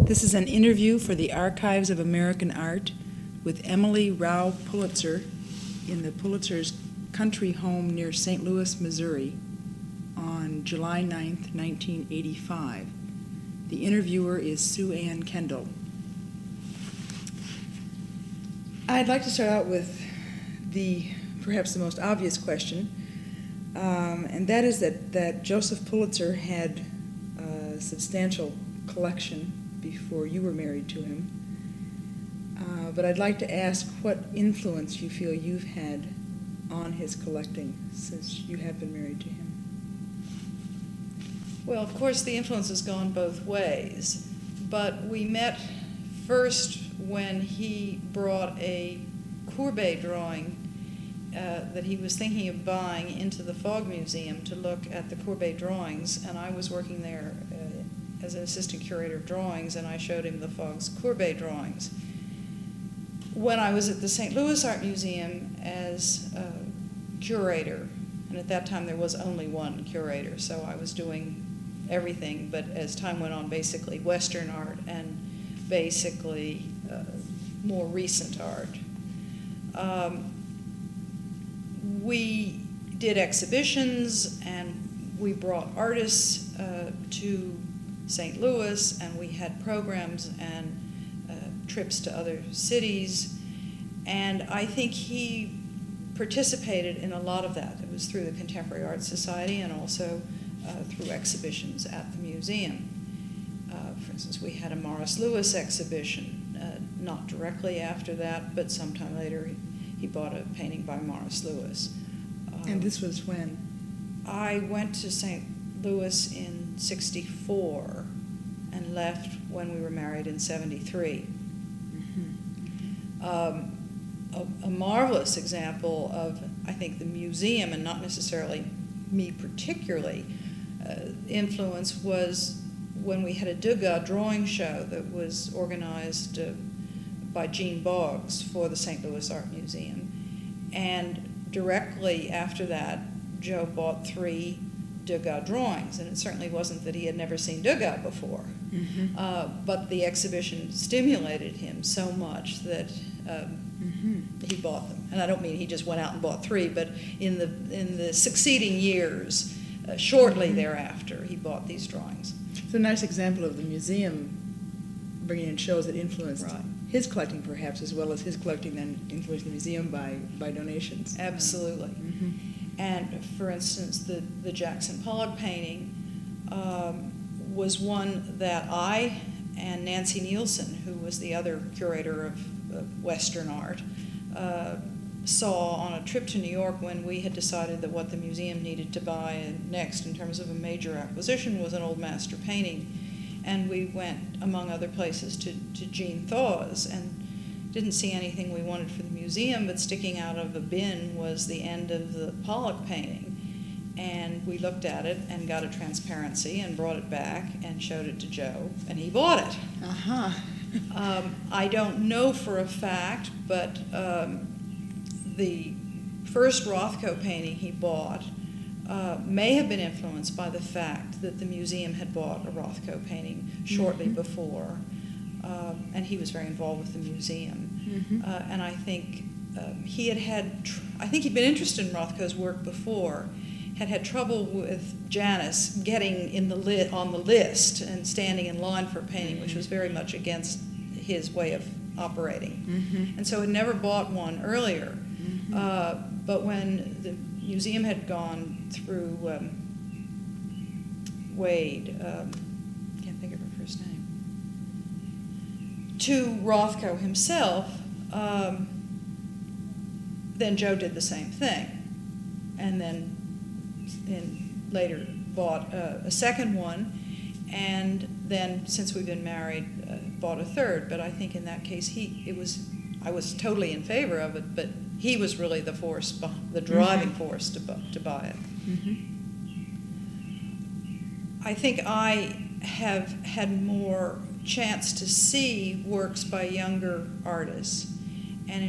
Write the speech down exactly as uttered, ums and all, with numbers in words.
This is an interview for the Archives of American Art with Emily Rao Pulitzer in the Pulitzer's country home near Saint Louis, Missouri on July ninth, nineteen eighty-five. The interviewer is Sue Ann Kendall. I'd like to start out with the perhaps the most obvious question, um, and that is that, that Joseph Pulitzer had a substantial collection before you were married to him. Uh, but I'd like to ask what influence you feel you've had on his collecting since you have been married to him. Well, of course, the influence has gone both ways, but we met first when he brought a Courbet drawing uh, that he was thinking of buying into the Fogg Museum to look at the Courbet drawings, and I was working there uh, as an assistant curator of drawings, and I showed him the Fogg's Courbet drawings. When I was at the Saint Louis Art Museum as a curator, and at that time there was only one curator, so I was doing everything, but as time went on, basically Western art and basically uh, more recent art. Um, we did exhibitions, and we brought artists uh, to Saint Louis, and we had programs and uh, trips to other cities, and I think he participated in a lot of that. It was through the Contemporary Art Society and also uh, through exhibitions at the museum. Uh, for instance, we had a Morris Louis exhibition, uh, not directly after that, but sometime later he, he bought a painting by Morris Louis. Um, And this was when? I went to Saint Louis in sixty-four and left when we were married in seventy-three. Mm-hmm. Um, a, a marvelous example of, I think, the museum, and not necessarily me particularly, uh, influence was when we had a Degas drawing show that was organized uh, by Gene Boggs for the Saint Louis Art Museum. And directly after that, Joe bought three Degas drawings, and it certainly wasn't that he had never seen Degas before, mm-hmm. uh, but the exhibition stimulated him so much that um, mm-hmm. he bought them. And I don't mean he just went out and bought three, but in the in the succeeding years, uh, shortly mm-hmm. thereafter, he bought these drawings. It's a nice example of the museum bringing in shows that influenced right. his collecting, perhaps, as well as his collecting then influenced the museum by, by donations. Absolutely. Mm-hmm. And for instance, the, the Jackson Pollock painting um, was one that I and Nancy Nielsen, who was the other curator of, of Western art, uh, saw on a trip to New York when we had decided that what the museum needed to buy next in terms of a major acquisition was an old master painting. And we went, among other places, to, to Gene Thaw's and didn't see anything we wanted for the museum, but sticking out of a bin was the end of the Pollock painting. And we looked at it and got a transparency and brought it back and showed it to Joe, and he bought it. Uh-huh. um, I don't know for a fact, but um, the first Rothko painting he bought uh, may have been influenced by the fact that the museum had bought a Rothko painting shortly mm-hmm. before. Um, and he was very involved with the museum. Mm-hmm. Uh, and I think um, he had had, tr- I think he'd been interested in Rothko's work before, had had trouble with Janus getting in the li- on the list and standing in line for a painting, mm-hmm. which was very much against his way of operating. Mm-hmm. And so had never bought one earlier. Mm-hmm. Uh, but when the museum had gone through um, Wade, um, can't think of her first name, to Rothko himself, um, then Joe did the same thing, and then in later bought uh, a second one, and then since we've been married, uh, bought a third. But I think in that case, he it was I was totally in favor of it, but he was really the force, the driving mm-hmm. force to bu- to buy it. Mm-hmm. I think I have had more chance to see works by younger artists